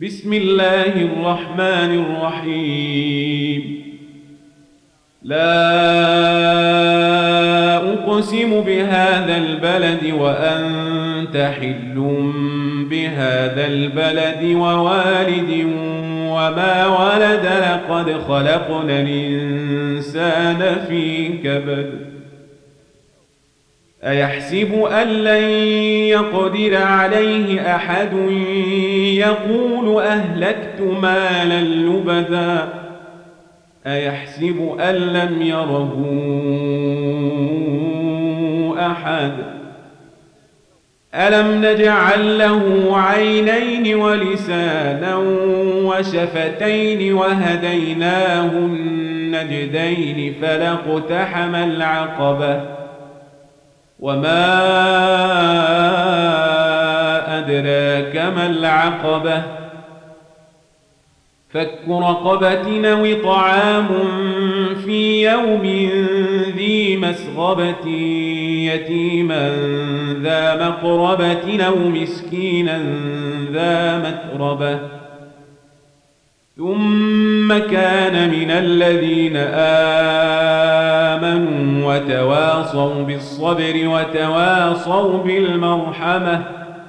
بسم الله الرحمن الرحيم. لا أقسم بهذا البلد وأنت حل بهذا البلد ووالد وما ولد لقد خلقنا الإنسان في كبد أيحسب أن لن يقدر عليه أحد يقول أهلكت مالا لبدا أيحسب أن لم يره أحد ألم نجعل له عينين ولسانا وشفتين وهديناه النجدين فلاقتحم العقبة وما أدراك ما العقبة فك رقبة أو طعام في يوم ذي مسغبة يتيما ذا مقربة أو مسكينا ذا متربة ثم كان من الذين آمنوا وتواصوا بالصبر وتواصوا بالمرحمة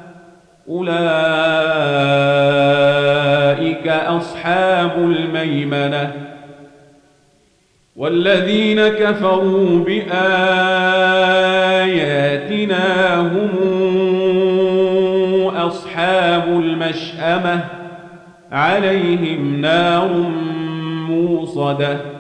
أولئك أصحاب الميمنة والذين كفروا بآياتنا هم أصحاب المشأمة عليهم نار موصدة